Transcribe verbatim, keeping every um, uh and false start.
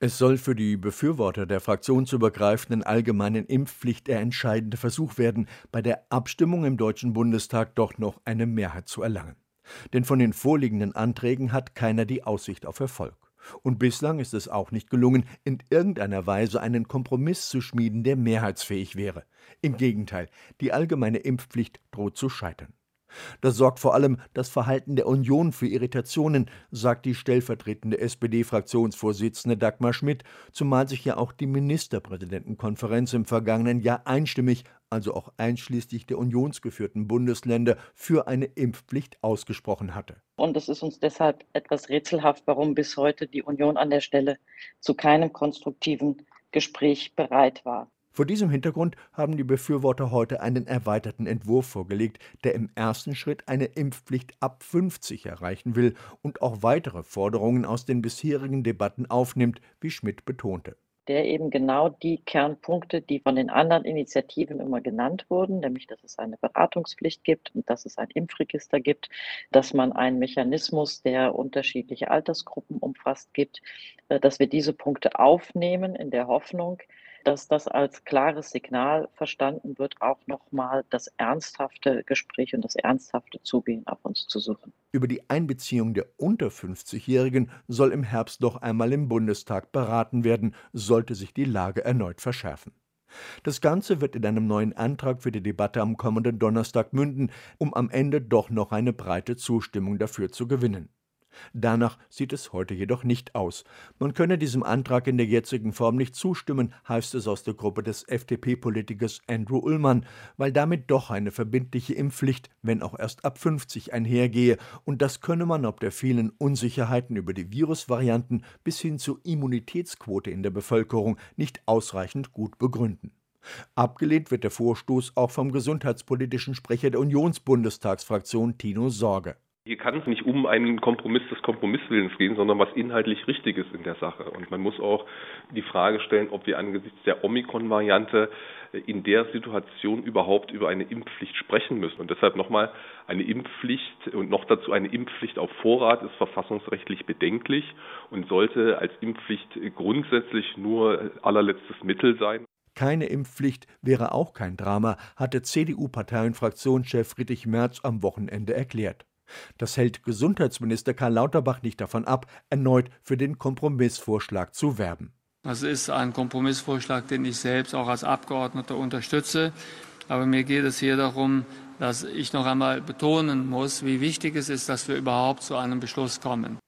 Es soll für die Befürworter der fraktionsübergreifenden allgemeinen Impfpflicht der entscheidende Versuch werden, bei der Abstimmung im Deutschen Bundestag doch noch eine Mehrheit zu erlangen. Denn von den vorliegenden Anträgen hat keiner die Aussicht auf Erfolg. Und bislang ist es auch nicht gelungen, in irgendeiner Weise einen Kompromiss zu schmieden, der mehrheitsfähig wäre. Im Gegenteil, die allgemeine Impfpflicht droht zu scheitern. Das sorgt vor allem das Verhalten der Union für Irritationen, sagt die stellvertretende S P D-Fraktionsvorsitzende Dagmar Schmidt, zumal sich ja auch die Ministerpräsidentenkonferenz im vergangenen Jahr einstimmig, also auch einschließlich der unionsgeführten Bundesländer, für eine Impfpflicht ausgesprochen hatte. Und es ist uns deshalb etwas rätselhaft, warum bis heute die Union an der Stelle zu keinem konstruktiven Gespräch bereit war. Vor diesem Hintergrund haben die Befürworter heute einen erweiterten Entwurf vorgelegt, der im ersten Schritt eine Impfpflicht ab fünfzig erreichen will und auch weitere Forderungen aus den bisherigen Debatten aufnimmt, wie Schmidt betonte. Der eben genau die Kernpunkte, die von den anderen Initiativen immer genannt wurden, nämlich dass es eine Beratungspflicht gibt und dass es ein Impfregister gibt, dass man einen Mechanismus, der unterschiedliche Altersgruppen umfasst, gibt, dass wir diese Punkte aufnehmen in der Hoffnung, dass das als klares Signal verstanden wird, auch nochmal das ernsthafte Gespräch und das ernsthafte Zugehen auf uns zu suchen. Über die Einbeziehung der unter fünfzigjährigen soll im Herbst noch einmal im Bundestag beraten werden, sollte sich die Lage erneut verschärfen. Das Ganze wird in einem neuen Antrag für die Debatte am kommenden Donnerstag münden, um am Ende doch noch eine breite Zustimmung dafür zu gewinnen. Danach sieht es heute jedoch nicht aus. Man könne diesem Antrag in der jetzigen Form nicht zustimmen, heißt es aus der Gruppe des F D P-Politikers Andrew Ullmann, weil damit doch eine verbindliche Impfpflicht, wenn auch erst ab fünfzig, einhergehe, und das könne man ob der vielen Unsicherheiten über die Virusvarianten bis hin zur Immunitätsquote in der Bevölkerung nicht ausreichend gut begründen. Abgelehnt wird der Vorstoß auch vom gesundheitspolitischen Sprecher der Unionsbundestagsfraktion Tino Sorge. Hier kann es nicht um einen Kompromiss des Kompromisswillens gehen, sondern was inhaltlich richtig ist in der Sache. Und man muss auch die Frage stellen, ob wir angesichts der Omikron-Variante in der Situation überhaupt über eine Impfpflicht sprechen müssen. Und deshalb nochmal, eine Impfpflicht und noch dazu eine Impfpflicht auf Vorrat ist verfassungsrechtlich bedenklich und sollte als Impfpflicht grundsätzlich nur allerletztes Mittel sein. Keine Impfpflicht wäre auch kein Drama, hatte C D U-Partei- und Fraktionschef Friedrich Merz am Wochenende erklärt. Das hält Gesundheitsminister Karl Lauterbach nicht davon ab, erneut für den Kompromissvorschlag zu werben. Das ist ein Kompromissvorschlag, den ich selbst auch als Abgeordneter unterstütze. Aber mir geht es hier darum, dass ich noch einmal betonen muss, wie wichtig es ist, dass wir überhaupt zu einem Beschluss kommen.